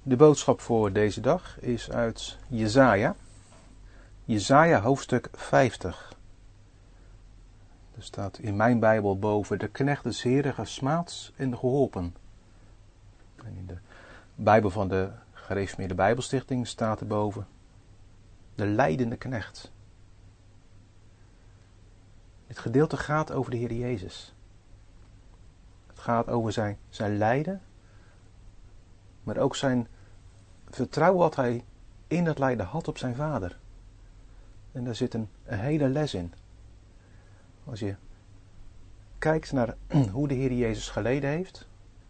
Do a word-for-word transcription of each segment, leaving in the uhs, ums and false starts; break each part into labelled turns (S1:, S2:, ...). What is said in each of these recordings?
S1: De boodschap voor deze dag is uit Jesaja. Jesaja hoofdstuk vijftig. Er staat in mijn Bijbel boven: de knecht des Heren gesmaad en geholpen. En in de Bijbel van de Gereformeerde Bijbelstichting staat er boven: de lijdende knecht. Dit gedeelte gaat over de Heer Jezus. Het gaat over zijn, zijn lijden, maar ook zijn vertrouwen wat hij in dat lijden had op zijn Vader. En daar zit een, een hele les in. Als je kijkt naar hoe de Heer Jezus geleden heeft,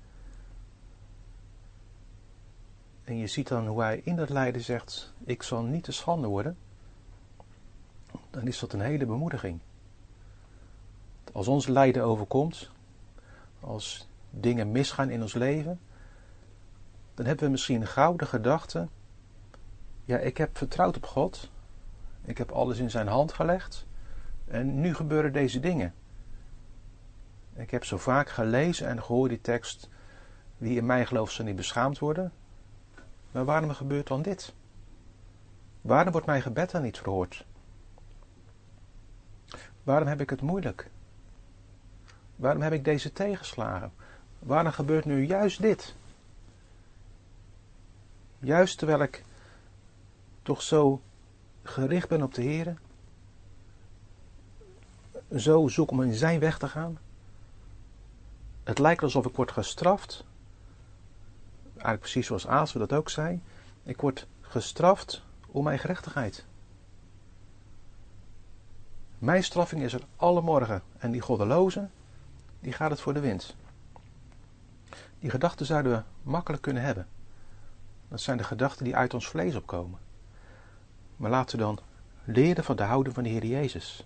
S1: en je ziet dan hoe hij in dat lijden zegt: ik zal niet te schande worden, dan is dat een hele bemoediging. Als ons lijden overkomt, als dingen misgaan in ons leven, dan hebben we misschien gauw de gedachte: ja, ik heb vertrouwd op God, ik heb alles in zijn hand gelegd en nu gebeuren deze dingen. Ik heb zo vaak gelezen en gehoord die tekst: wie in mij gelooft zal niet beschaamd worden. Maar waarom gebeurt dan dit? Waarom wordt mijn gebed dan niet verhoord? Waarom heb ik het moeilijk? Waarom heb ik deze tegenslagen? Waarom gebeurt nu juist dit? Juist terwijl ik toch zo gericht ben op de Heer, zo zoek om in zijn weg te gaan. Het lijkt alsof ik word gestraft. Eigenlijk precies zoals Aas dat ook zei. Ik word gestraft om mijn gerechtigheid. Mijn straffing is er alle morgen. En die goddeloze, die gaat het voor de wind. Die gedachten zouden we makkelijk kunnen hebben. Dat zijn de gedachten die uit ons vlees opkomen. Maar laten we dan leren van de houding van de Heer Jezus.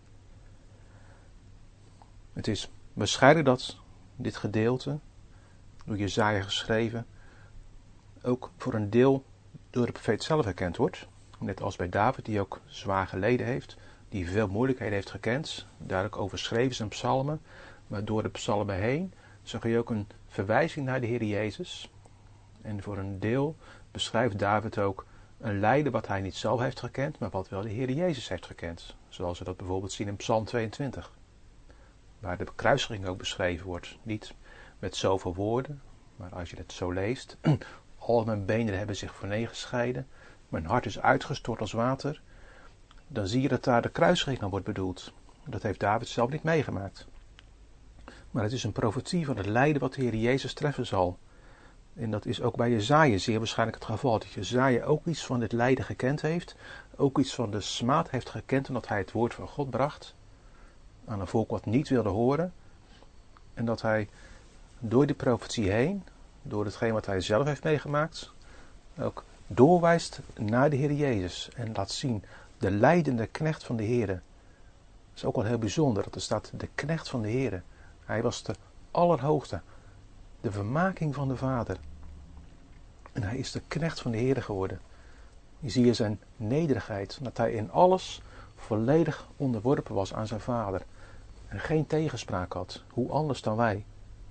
S1: Het is waarschijnlijk dat dit gedeelte, door Jesaja geschreven, ook voor een deel door de profeet zelf herkend wordt. Net als bij David, die ook zwaar geleden heeft, die veel moeilijkheden heeft gekend, duidelijk overschreven zijn psalmen, maar door de psalmen heen zag je ook een verwijzing naar de Heer Jezus. En voor een deel beschrijft David ook een lijden wat hij niet zelf heeft gekend, maar wat wel de Heer Jezus heeft gekend. Zoals we dat bijvoorbeeld zien in Psalm tweeëntwintig. Waar de kruisiging ook beschreven wordt. Niet met zoveel woorden, maar als je het zo leest. Al mijn benen hebben zich vaneen gescheiden. Mijn hart is uitgestort als water. Dan zie je dat daar de kruisiging aan wordt bedoeld. Dat heeft David zelf niet meegemaakt. Maar het is een profetie van het lijden wat de Heer Jezus treffen zal. En dat is ook bij Jesaja zeer waarschijnlijk het geval. Dat Jesaja ook iets van dit lijden gekend heeft. Ook iets van de smaad heeft gekend omdat hij het woord van God bracht aan een volk wat niet wilde horen. En dat hij door die profetie heen, door hetgeen wat hij zelf heeft meegemaakt, ook doorwijst naar de Heer Jezus. En laat zien, de lijdende knecht van de Heer. Dat is ook wel heel bijzonder, dat er staat de knecht van de Heer. Hij was de allerhoogste, de vermaking van de Vader. En hij is de knecht van de Heer geworden. Je ziet hier zijn nederigheid, dat hij in alles volledig onderworpen was aan zijn Vader. En geen tegenspraak had. Hoe anders dan wij.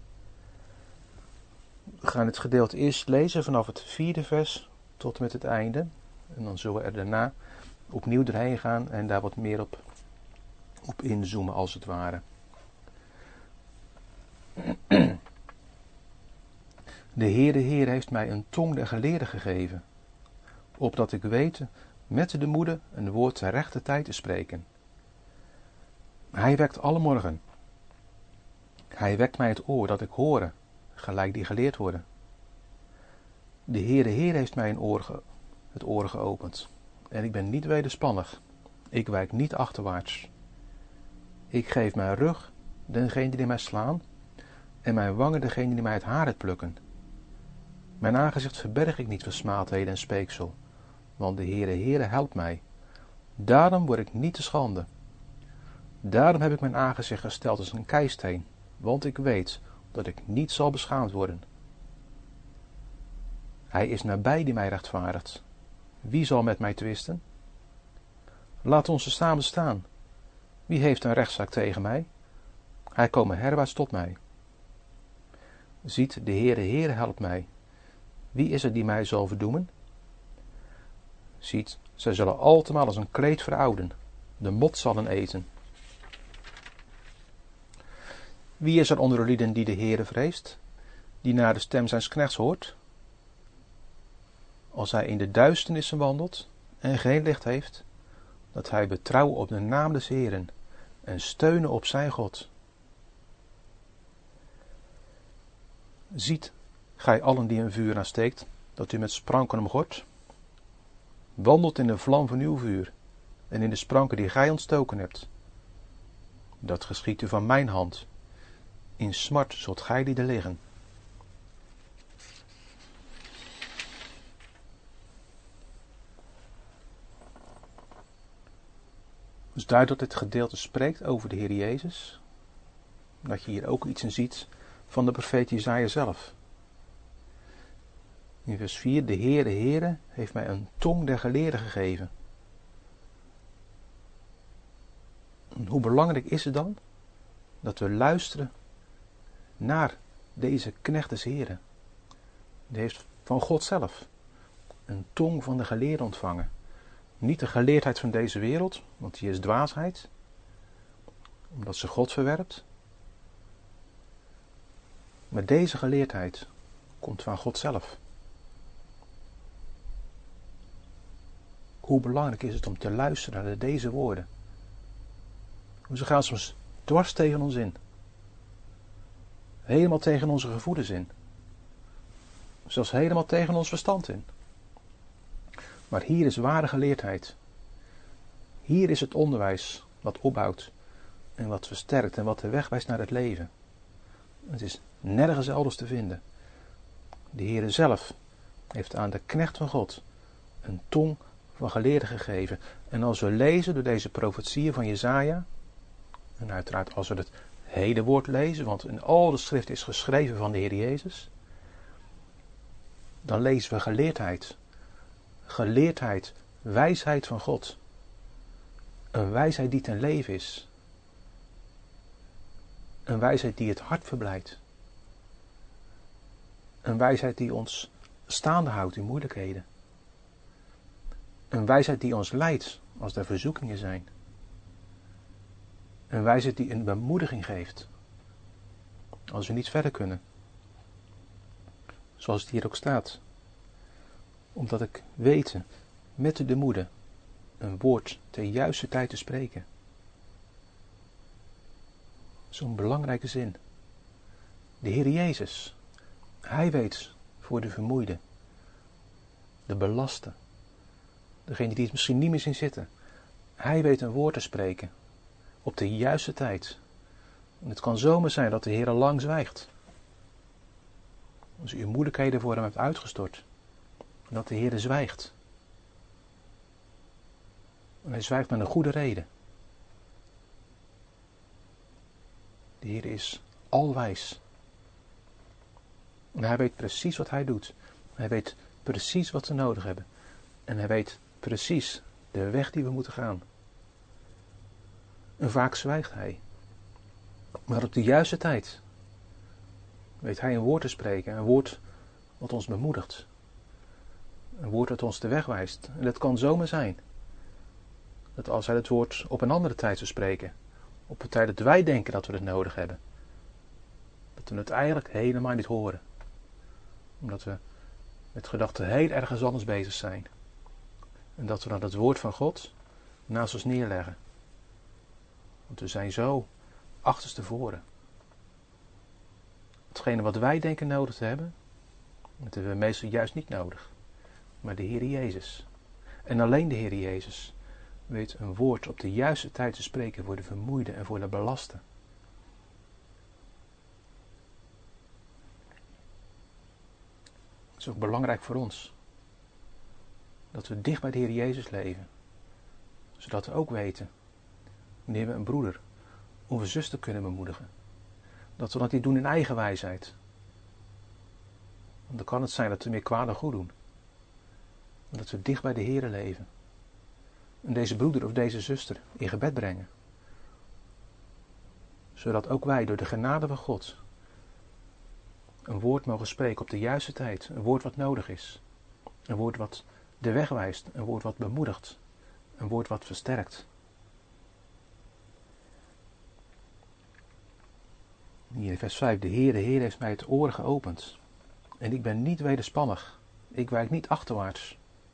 S1: We gaan het gedeelte eerst lezen vanaf het vierde vers tot met het einde. En dan zullen we er daarna opnieuw doorheen gaan en daar wat meer op, op inzoomen als het ware. De Heere Heer heeft mij een tong der geleerden gegeven, opdat ik weet met de moede een woord ter rechte tijd te spreken. Hij wekt alle morgen. Hij wekt mij het oor dat ik hoor, gelijk die geleerd worden. De Heere Heer heeft mij een oor ge- het oor geopend. En ik ben niet wederspannig. Ik wijk niet achterwaarts. Ik geef mijn rug dengene die mij slaan, en mijn wangen degene die mij het haar het plukken. Mijn aangezicht verberg ik niet voor smaadheden en speeksel, want de Heere Heere helpt mij. Daarom word ik niet te schande. Daarom heb ik mijn aangezicht gesteld als een keisteen, want ik weet dat ik niet zal beschaamd worden. Hij is nabij die mij rechtvaardigt. Wie zal met mij twisten? Laat ons samen staan. Wie heeft een rechtszaak tegen mij? Hij komen herwaarts tot mij. Ziet, de Heere Heere helpt mij. wie is het die mij zal verdoemen? Ziet, zij zullen altemaal als een kleed verouden, de mot zal eten. Wie is er onder de lieden die de Heere vreest, die naar de stem zijns knechts hoort? Als hij in de duisternissen wandelt en geen licht heeft, dat hij betrouwen op de naam des Heeren en steunen op zijn God. Ziet, gij allen die een vuur aansteekt, dat u met spranken omgort. Wandelt in de vlam van uw vuur en in de spranken die gij ontstoken hebt. Dat geschiedt u van mijn hand. In smart zult gij lieden liggen. Het is duidelijk dat dit gedeelte spreekt over de Heer Jezus. Dat je hier ook iets in ziet van de profeet Jesaja zelf. In vers vier, de Heere, Heere, heeft mij een tong der geleerden gegeven. En hoe belangrijk is het dan dat we luisteren naar deze knecht des Heren. Die heeft van God zelf een tong van de geleerden ontvangen. Niet de geleerdheid van deze wereld, want die is dwaasheid, omdat ze God verwerpt. Maar deze geleerdheid komt van God zelf. Hoe belangrijk is het om te luisteren naar deze woorden? Ze gaan soms dwars tegen ons in. Helemaal tegen onze gevoelens in. Zelfs helemaal tegen ons verstand in. Maar hier is ware geleerdheid. Hier is het onderwijs wat opbouwt en wat versterkt en wat de weg wijst naar het leven. Het is nergens elders te vinden. De Heere zelf heeft aan de knecht van God een tong van geleerden gegeven. En als we lezen door deze profetieën van Jesaja, en uiteraard als we het hele woord lezen, want in al de schrift is geschreven van de Heer Jezus, dan lezen we geleerdheid. Geleerdheid, wijsheid van God. Een wijsheid die ten leven is. Een wijsheid die het hart verblijdt. Een wijsheid die ons staande houdt in moeilijkheden. Een wijsheid die ons leidt als er verzoekingen zijn. Een wijsheid die een bemoediging geeft als we niet verder kunnen. Zoals het hier ook staat. Omdat ik weten met de moede een woord ter juiste tijd te spreken. Zo'n belangrijke zin. De Heer Jezus, Hij weet voor de vermoeide, de belaste, degene die het misschien niet meer zien zitten. Hij weet een woord te spreken op de juiste tijd. En het kan zomaar zijn dat de Heer al lang zwijgt. Als u uw moeilijkheden voor hem hebt uitgestort. En dat de Heer zwijgt. En hij zwijgt met een goede reden. De Heer is alwijs. En hij weet precies wat hij doet. Hij weet precies wat we nodig hebben. En hij weet precies de weg die we moeten gaan. En vaak zwijgt hij. Maar op de juiste tijd weet hij een woord te spreken. Een woord wat ons bemoedigt. Een woord dat ons de weg wijst. En dat kan zomaar zijn. Dat als hij het woord op een andere tijd zou spreken. Op de tijd dat wij denken dat we het nodig hebben. Dat we het eigenlijk helemaal niet horen. Omdat we met gedachten heel ergens anders bezig zijn. En dat we dan het woord van God naast ons neerleggen. Want we zijn zo achterstevoren. Hetgene wat wij denken nodig te hebben, dat hebben we meestal juist niet nodig. Maar de Heer Jezus. En alleen de Heer Jezus weet een woord op de juiste tijd te spreken voor de vermoeide en voor de belaste. Het is ook belangrijk voor ons. Dat we dicht bij de Heer Jezus leven. Zodat we ook weten wanneer we een broeder of een zuster kunnen bemoedigen. Dat we dat niet doen in eigen wijsheid. Want dan kan het zijn dat we meer kwaad dan goed doen. Maar dat we dicht bij de Heer leven. En deze broeder of deze zuster in gebed brengen. Zodat ook wij door de genade van God een woord mogen spreken op de juiste tijd. Een woord wat nodig is. Een woord wat de weg wijst. Een woord wat bemoedigt. Een woord wat versterkt. Hier in vers vijf. De Heer, de Heer heeft mij het oor geopend. En ik ben niet wederspannig. Ik wijk niet achterwaarts.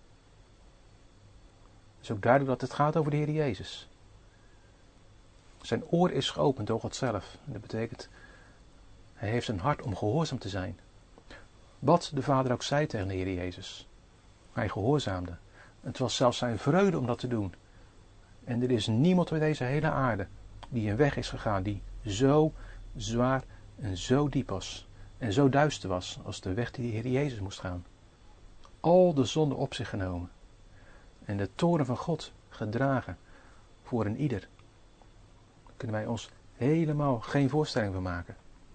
S1: Het is ook duidelijk dat het gaat over de Heer Jezus. Zijn oor is geopend door God zelf. En dat betekent, hij heeft een hart om gehoorzaam te zijn. Wat de Vader ook zei tegen de Heer Jezus. Hij gehoorzaamde. Het was zelfs zijn vreugde om dat te doen. En er is niemand op deze hele aarde die een weg is gegaan die zo zwaar en zo diep was. En zo duister was als de weg die de Heer Jezus moest gaan. Al de zonde op zich genomen. En de toorn van God gedragen voor een ieder. Daar kunnen wij ons helemaal geen voorstelling van maken.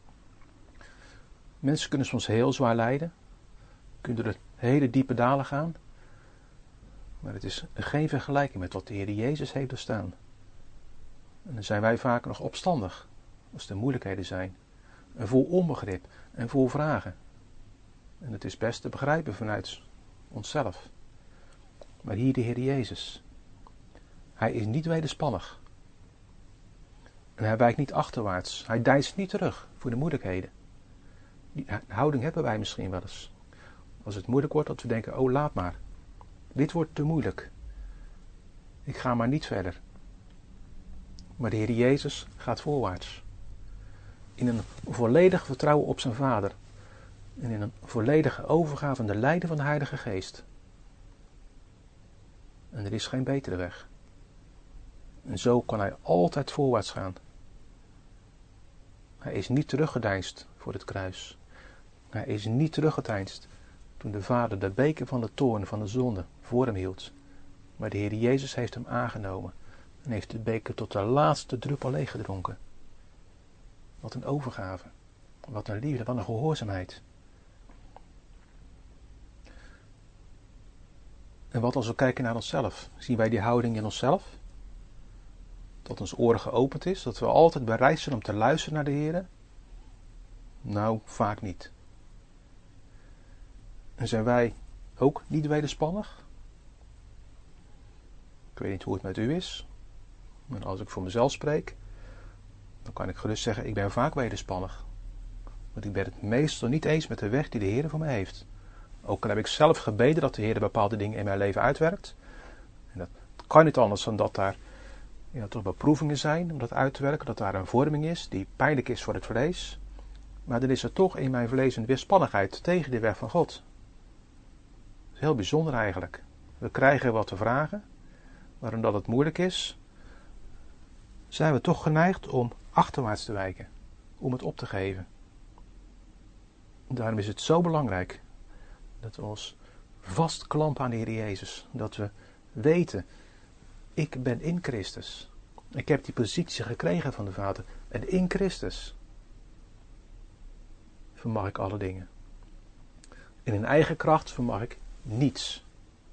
S1: Mensen kunnen soms heel zwaar lijden. Kunnen door hele diepe dalen gaan. Maar het is geen vergelijking met wat de Heer Jezus heeft doorstaan. En dan zijn wij vaak nog opstandig. Als er moeilijkheden zijn. En vol onbegrip. En vol vragen. En het is best te begrijpen vanuit onszelf. Maar hier de Heer Jezus. Hij is niet wederspannig. En hij wijkt niet achterwaarts. Hij deinst niet terug voor de moeilijkheden. Die houding hebben wij misschien wel eens. Als het moeilijk wordt, dat we denken, oh laat maar. Dit wordt te moeilijk. Ik ga maar niet verder. Maar de Heer Jezus gaat voorwaarts. In een volledig vertrouwen op zijn Vader. En in een volledige overgave aan de leiding van de Heilige Geest. En er is geen betere weg. En zo kan hij altijd voorwaarts gaan. Hij is niet teruggedeinst voor het kruis. Hij is niet teruggedeinst toen de Vader de beker van de toorn van de zonde voor hem hield. Maar de Heer Jezus heeft hem aangenomen en heeft de beker tot de laatste druppel leeggedronken. Wat een overgave. Wat een liefde, wat een gehoorzaamheid. En wat als we kijken naar onszelf? Zien wij die houding in onszelf? Dat ons oor geopend is? Dat we altijd bereid zijn om te luisteren naar de Heer? Nou, vaak niet. En zijn wij ook niet wederspannig? Ik weet niet hoe het met u is. Maar als ik voor mezelf spreek, dan kan ik gerust zeggen, ik ben vaak wederspannig. Want ik ben het meestal niet eens met de weg die de Heer voor mij heeft. Ook al heb ik zelf gebeden dat de Heer bepaalde dingen in mijn leven uitwerkt. En dat kan niet anders dan dat daar ja, toch beproevingen zijn om dat uit te werken. Dat daar een vorming is die pijnlijk is voor het vlees. Maar dan is er toch in mijn vlees een weerspannigheid tegen de weg van God. Dat is heel bijzonder eigenlijk. We krijgen wat te vragen. Maar omdat het moeilijk is, zijn we toch geneigd om achterwaarts te wijken. Om het op te geven. Daarom is het zo belangrijk dat we ons vastklampen aan de Heer Jezus. Dat we weten, ik ben in Christus. Ik heb die positie gekregen van de Vader. En in Christus vermag ik alle dingen. En in eigen kracht vermag ik niets.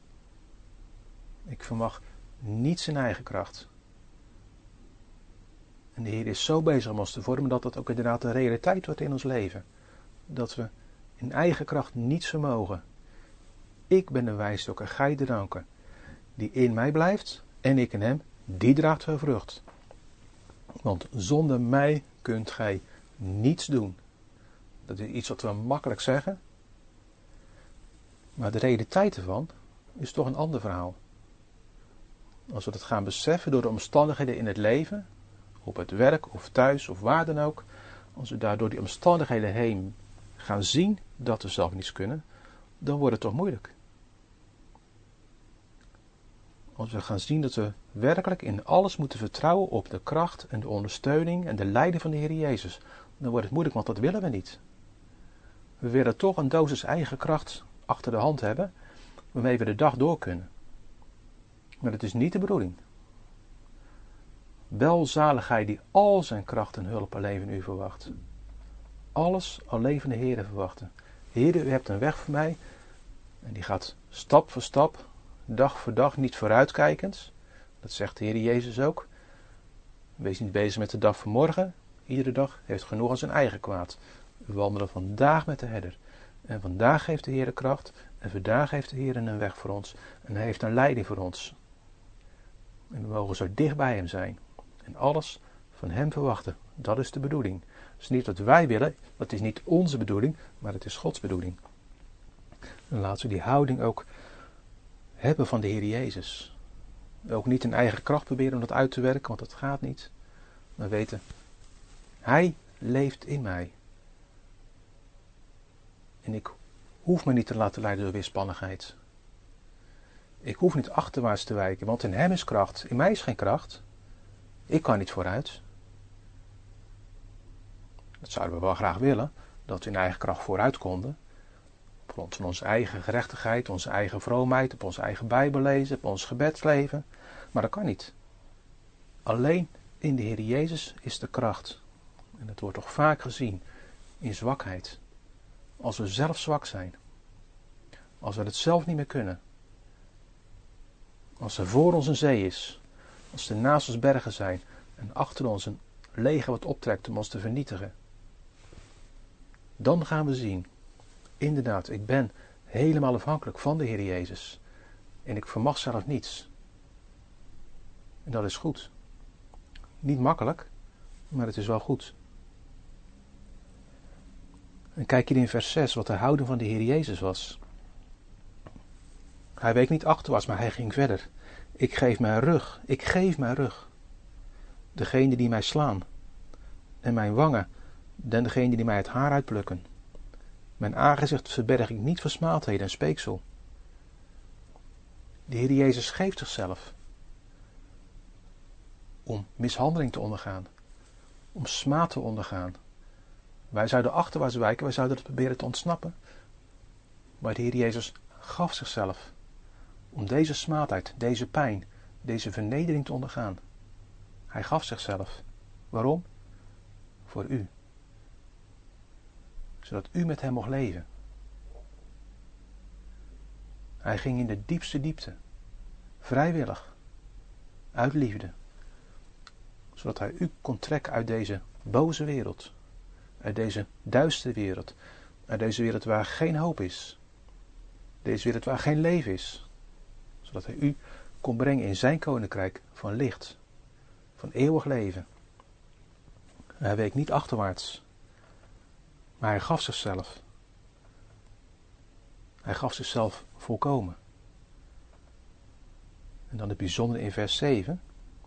S1: Ik vermag niets in eigen kracht. En de Heer is zo bezig om ons te vormen dat dat ook inderdaad een realiteit wordt in ons leven. Dat we in eigen kracht niets vermogen. Ik ben de wijnstok en gij de ranken. Die in mij blijft en ik in hem, die draagt veel vrucht. Want zonder mij kunt gij niets doen. Dat is iets wat we makkelijk zeggen. Maar de realiteit ervan is toch een ander verhaal. Als we dat gaan beseffen door de omstandigheden in het leven, op het werk of thuis of waar dan ook. Als we daar door die omstandigheden heen gaan zien dat we zelf niets kunnen, dan wordt het toch moeilijk. Als we gaan zien dat we werkelijk in alles moeten vertrouwen op de kracht en de ondersteuning en de leiding van de Heer Jezus, dan wordt het moeilijk, want dat willen we niet. We willen toch een dosis eigen kracht achter de hand hebben, waarmee we de dag door kunnen. Maar dat is niet de bedoeling. Welzalig hij die al zijn kracht en hulp alleen van u verwacht. Alles alleen van de Heer verwachten. Heer, u hebt een weg voor mij. En die gaat stap voor stap, dag voor dag, niet vooruitkijkend. Dat zegt de Heer Jezus ook. Wees niet bezig met de dag van morgen. Iedere dag heeft genoeg aan zijn eigen kwaad. We wandelen vandaag met de herder. En vandaag geeft de Heer de kracht. En vandaag heeft de Heer een weg voor ons. En hij heeft een leiding voor ons. En we mogen zo dicht bij hem zijn. En alles van hem verwachten. Dat is de bedoeling. Het is niet wat wij willen. Dat is niet onze bedoeling. Maar het is Gods bedoeling. En laten we die houding ook hebben van de Heer Jezus. Ook niet in eigen kracht proberen om dat uit te werken. Want dat gaat niet. Maar weten. Hij leeft in mij. En ik hoef me niet te laten leiden door weerspannigheid. Ik hoef niet achterwaarts te wijken, want in hem is kracht. In mij is geen kracht. Ik kan niet vooruit. Dat zouden we wel graag willen, dat we in eigen kracht vooruit konden. Op ons, in onze eigen gerechtigheid, onze eigen vroomheid, op onze eigen Bijbel lezen, op ons gebedsleven. Maar dat kan niet. Alleen in de Heer Jezus is de kracht. En dat wordt toch vaak gezien in zwakheid. Als we zelf zwak zijn. Als we het zelf niet meer kunnen. Als er voor ons een zee is. Als er naast ons bergen zijn. En achter ons een leger wat optrekt om ons te vernietigen. Dan gaan we zien. Inderdaad, ik ben helemaal afhankelijk van de Heer Jezus. En ik vermag zelf niets. En dat is goed. Niet makkelijk, maar het is wel goed. En kijk hier in vers zes wat de houding van de Heer Jezus was. Hij week niet achterwaarts, maar hij ging verder. Ik geef mijn rug, ik geef mijn rug. Degene die mij slaan. En mijn wangen, dan degene die mij het haar uitplukken. Mijn aangezicht verberg ik niet voor smaadheden en speeksel. De Heer Jezus geeft zichzelf. Om mishandeling te ondergaan. Om smaad te ondergaan. Wij zouden achterwaarts wijken, wij zouden het proberen te ontsnappen. Maar de Heer Jezus gaf zichzelf. Om deze smaadheid, deze pijn, deze vernedering te ondergaan. Hij gaf zichzelf. Waarom? Voor u. Zodat u met hem mocht leven. Hij ging in de diepste diepte. Vrijwillig. Uit liefde. Zodat hij u kon trekken uit deze boze wereld. Uit deze duistere wereld. Uit deze wereld waar geen hoop is. Deze wereld waar geen leven is. Zodat hij u kon brengen in zijn koninkrijk van licht. Van eeuwig leven. Hij week niet achterwaarts. Maar hij gaf zichzelf. Hij gaf zichzelf volkomen. En dan het bijzondere in vers zeven.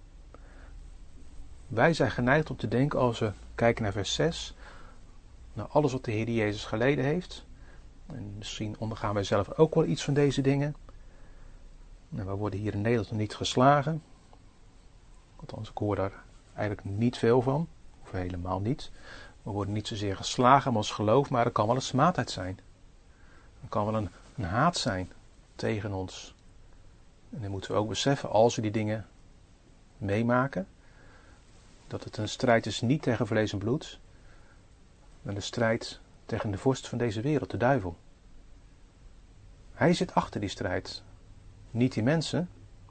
S1: Wij zijn geneigd om te denken als we kijken naar vers zes. Naar alles wat de Heer Jezus geleden heeft. En misschien ondergaan wij zelf ook wel iets van deze dingen. En we worden hier in Nederland nog niet geslagen. Althans, ik hoor daar eigenlijk niet veel van. Of helemaal niet. We worden niet zozeer geslagen om ons geloof, maar er kan wel een smaadheid zijn. Er kan wel een, een haat zijn tegen ons. En dan moeten we ook beseffen, als we die dingen meemaken, dat het een strijd is niet tegen vlees en bloed, maar een strijd tegen de vorst van deze wereld, de duivel. Hij zit achter die strijd. Niet die mensen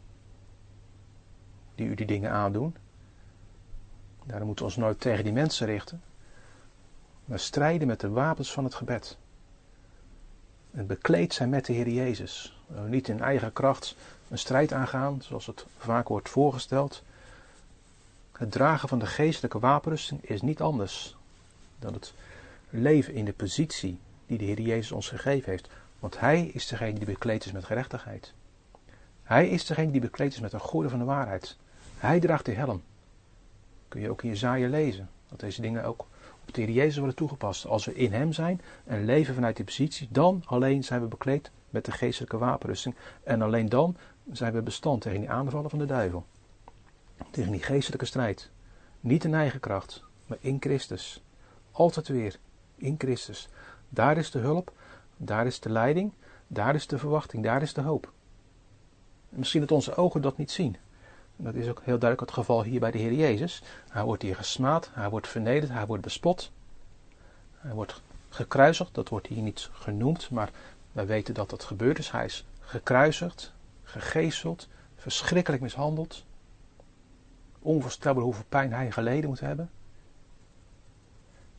S1: die u die dingen aandoen. Daarom moeten we ons nooit tegen die mensen richten. Maar strijden met de wapens van het gebed. En bekleed zijn met de Heer Jezus. Niet in eigen kracht een strijd aangaan, zoals het vaak wordt voorgesteld. Het dragen van de geestelijke wapenrusting is niet anders dan het leven in de positie die de Heer Jezus ons gegeven heeft. Want Hij is degene die bekleed is met gerechtigheid. Hij is degene die bekleed is met een gordel van de waarheid. Hij draagt de helm. Kun je ook in Jesaja lezen. Dat deze dingen ook op de Heer Jezus worden toegepast. Als we in hem zijn en leven vanuit die positie, dan alleen zijn we bekleed met de geestelijke wapenrusting. En alleen dan zijn we bestand tegen die aanvallen van de duivel. Tegen die geestelijke strijd. Niet in eigen kracht, maar in Christus. Altijd weer in Christus. Daar is de hulp, daar is de leiding, daar is de verwachting, daar is de hoop. En misschien dat onze ogen dat niet zien. Dat is ook heel duidelijk het geval hier bij de Heer Jezus. Hij wordt hier gesmaad, hij wordt vernederd, hij wordt bespot. Hij wordt gekruisigd, dat wordt hier niet genoemd, maar wij weten dat dat gebeurd is. Hij is gekruisigd, gegezeld, verschrikkelijk mishandeld. Onvoorstelbaar hoeveel pijn hij geleden moet hebben.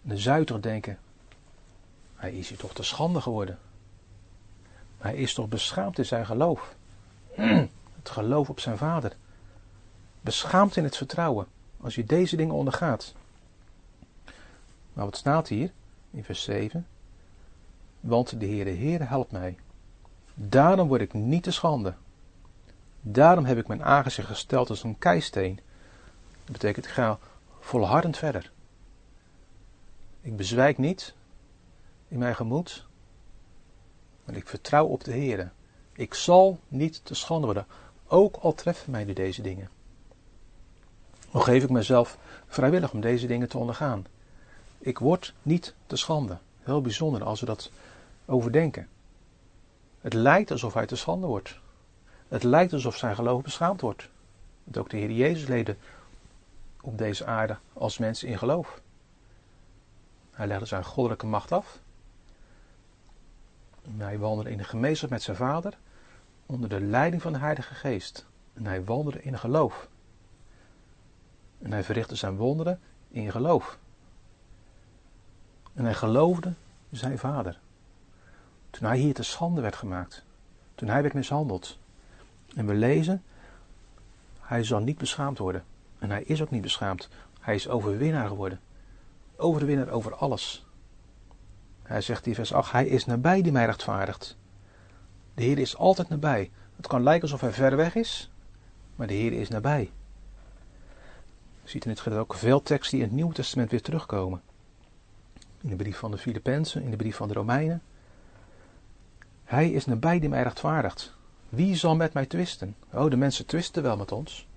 S1: de zuiders denken, hij is hier toch te schande geworden. Hij is toch beschaamd in zijn geloof. Het geloof op zijn vader. Beschaamd in het vertrouwen. Als je deze dingen ondergaat. Maar wat staat hier in vers zeven? Want de Heere Heere helpt mij. Daarom word ik niet te schande. Daarom heb ik mijn aangezicht gesteld als een keisteen. Dat betekent, ik ga volhardend verder. Ik bezwijk niet in mijn gemoed. Maar ik vertrouw op de Heere. Ik zal niet te schande worden. Ook al treffen mij nu deze dingen. Dan geef ik mezelf vrijwillig om deze dingen te ondergaan. Ik word niet te schande. Heel bijzonder als we dat overdenken. Het lijkt alsof hij te schande wordt. Het lijkt alsof zijn geloof beschaamd wordt. Want ook de Heer Jezus leefde op deze aarde als mens in geloof. Hij legde zijn goddelijke macht af. En hij wandelde in de gemeenschap met zijn vader onder de leiding van de Heilige Geest. En hij wandelde in geloof. En hij verrichtte zijn wonderen in geloof. En hij geloofde zijn vader. Toen hij hier te schande werd gemaakt. Toen hij werd mishandeld. En we lezen, hij zal niet beschaamd worden. En hij is ook niet beschaamd. Hij is overwinnaar geworden. Overwinnaar over alles. Hij zegt in vers acht, hij is nabij die mij rechtvaardigt. De Heer is altijd nabij. Het kan lijken alsof hij ver weg is, maar de Heer is nabij. Je ziet in dit gedeelte ook veel teksten die in het Nieuwe Testament weer terugkomen. In de brief van de Filippenzen, in de brief van de Romeinen. Hij is nabij die mij rechtvaardigt. Wie zal met mij twisten? Oh, de mensen twisten wel met ons.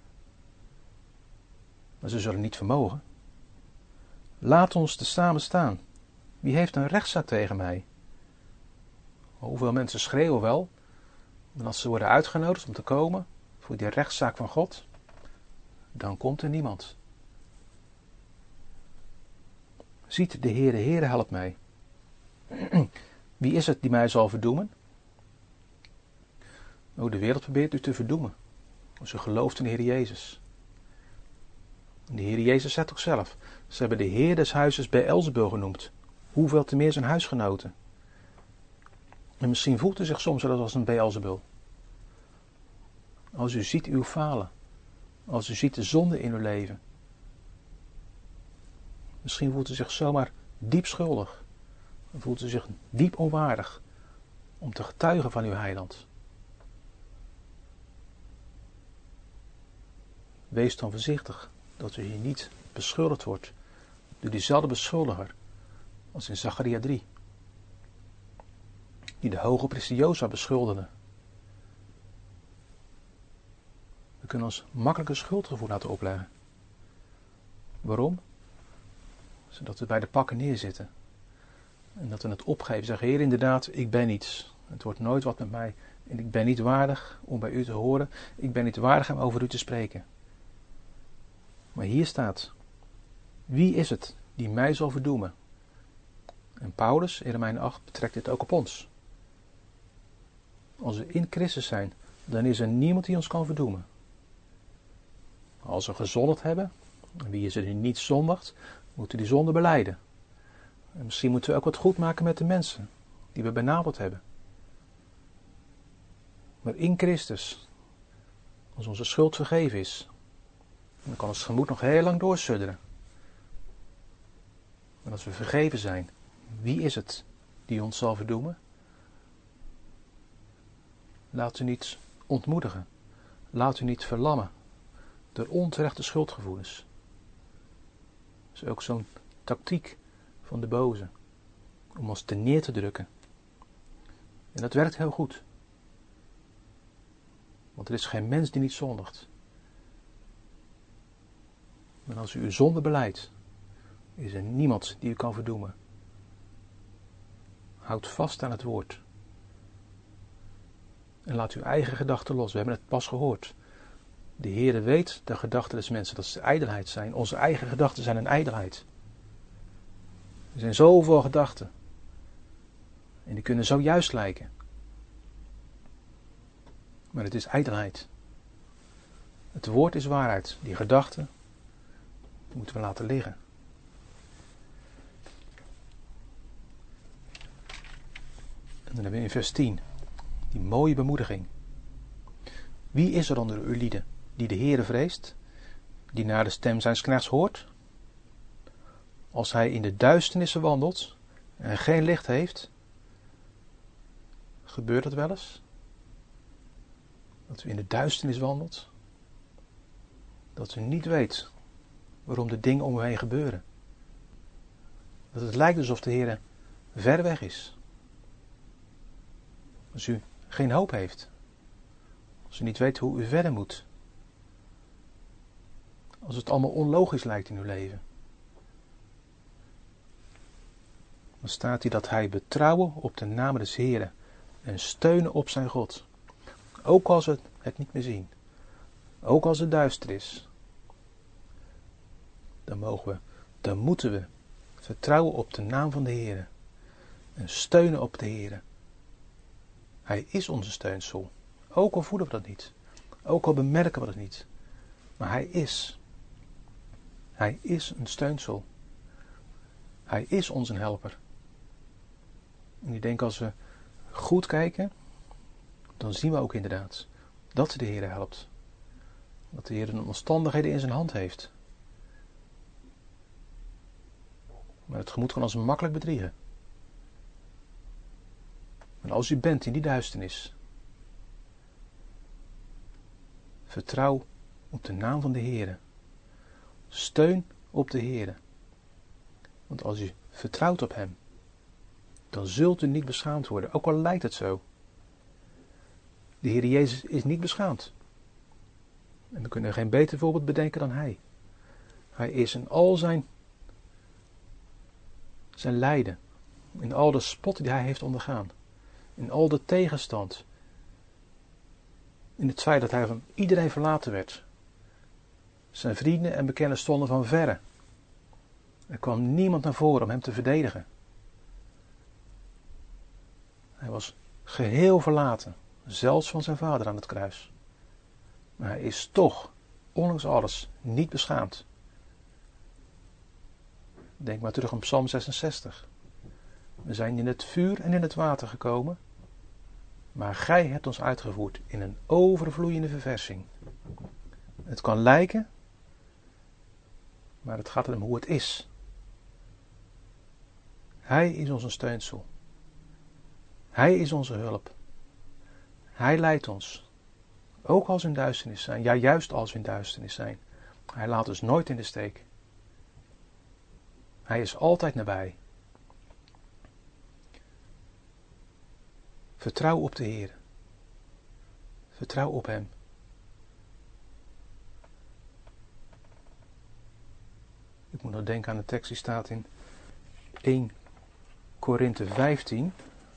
S1: Maar ze zullen niet vermogen. Laat ons te samen staan. Wie heeft een rechtszaak tegen mij? Hoeveel mensen schreeuwen wel. En als ze worden uitgenodigd om te komen voor die rechtszaak van God, dan komt er niemand. Ziet de Heere, Heere helpt mij. Wie is het die mij zal verdoemen? Oh, de wereld probeert u te verdoemen. Als u gelooft in de Heer Jezus. De Heer Jezus zegt ook zelf. Ze hebben de Heer des huizes Beelzebul genoemd. Hoeveel te meer zijn huisgenoten. En misschien voelt u zich soms wel als een Beelzebul. Als u ziet uw falen. Als u ziet de zonde in uw leven. Misschien voelt u zich zomaar diep schuldig. Dan voelt u zich diep onwaardig om te getuigen van uw heiland. Wees dan voorzichtig dat u hier niet beschuldigd wordt door diezelfde beschuldiger als in Zacharia drie. Die de hoge priester Jozua beschuldigde. We kunnen ons makkelijk een schuldgevoel laten opleggen. Waarom? Zodat we bij de pakken neerzitten. En dat we het opgeven. Zeggen, Heer, inderdaad, ik ben niets. Het wordt nooit wat met mij. En ik ben niet waardig om bij u te horen. Ik ben niet waardig om over u te spreken. Maar hier staat, wie is het die mij zal verdoemen? En Paulus, in Romeinen acht, betrekt dit ook op ons. Als we in Christus zijn, dan is er niemand die ons kan verdoemen. Als we gezondigd hebben, en wie is er die niet zondigt, moeten die zonde belijden. En misschien moeten we ook wat goed maken met de mensen die we benaderd hebben. Maar in Christus, als onze schuld vergeven is, dan kan ons gemoed nog heel lang doorsudderen. Maar als we vergeven zijn, wie is het die ons zal verdoemen? Laat u niet ontmoedigen. Laat u niet verlammen door onterechte schuldgevoelens. Dat is ook zo'n tactiek van de boze. Om ons te neer te drukken. En dat werkt heel goed. Want er is geen mens die niet zondigt. Maar als u uw zonde belijdt, is er niemand die u kan verdoemen. Houd vast aan het woord. En laat uw eigen gedachten los. We hebben het pas gehoord. De Heere weet de gedachten des mensen, dat ze ijdelheid zijn. Onze eigen gedachten zijn een ijdelheid. Er zijn zoveel gedachten. En die kunnen zo juist lijken. Maar het is ijdelheid. Het woord is waarheid. Die gedachten die moeten we laten liggen. dan hebben we in vers tien die mooie bemoediging. Wie is er onder u lieden die de Heere vreest, die naar de stem zijns knechts hoort? Als hij in de duisternissen wandelt en geen licht heeft, gebeurt dat wel eens? Dat u in de duisternis wandelt? Dat u niet weet waarom de dingen om u heen gebeuren? Dat het lijkt alsof de Heer ver weg is. Als u geen hoop heeft. Als u niet weet hoe u verder moet. Als het allemaal onlogisch lijkt in uw leven. Dan staat hier dat hij betrouwen op de naam des Heeren en steunen op zijn God. Ook als we het niet meer zien. Ook als het duister is. Dan mogen we, dan moeten we vertrouwen op de naam van de Heere. En steunen op de Heere. Hij is onze steunsel. Ook al voelen we dat niet. Ook al bemerken we dat niet. Maar hij is. Hij is een steunsel. Hij is onze helper. En ik denk als we goed kijken, dan zien we ook inderdaad dat de Heer helpt. Dat de Heer de omstandigheden in zijn hand heeft. Maar het gemoed kan ons makkelijk bedriegen. En als u bent in die duisternis, vertrouw op de naam van de Heer. Steun op de Heer. Want als u vertrouwt op hem, dan zult u niet beschaamd worden, ook al lijkt het zo. De Heer Jezus is niet beschaamd. En we kunnen geen beter voorbeeld bedenken dan hij. Hij is in al zijn, zijn lijden, in al de spot die hij heeft ondergaan, in al de tegenstand, in het feit dat hij van iedereen verlaten werd. Zijn vrienden en bekenden stonden van verre. Er kwam niemand naar voren om hem te verdedigen. Hij was geheel verlaten, zelfs van zijn vader aan het kruis. Maar hij is toch, ondanks alles, niet beschaamd. Denk maar terug aan Psalm zesenzestig. We zijn in het vuur en in het water gekomen, maar gij hebt ons uitgevoerd in een overvloeiende verversing. Het kan lijken, maar het gaat erom hoe het is. Hij is onze steunsel. Hij is onze hulp. Hij leidt ons. Ook als we in duisternis zijn. Ja, juist als we in duisternis zijn. Hij laat ons nooit in de steek. Hij is altijd nabij. Vertrouw op de Heer. Vertrouw op hem. Ik moet nog denken aan de tekst die staat in eerste Korinthe vijftien.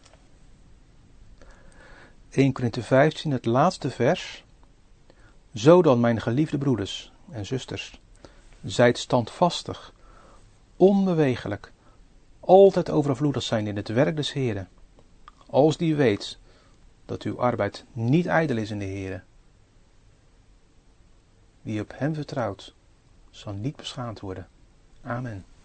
S1: eerste Korinthe vijftien, het laatste vers. Zo dan, mijn geliefde broeders en zusters, zijt standvastig, onbewegelijk, altijd overvloedig zijn in het werk des Heeren, als die weet dat uw arbeid niet ijdel is in de Heere. Wie op hem vertrouwt, zal niet beschaamd worden. Amen.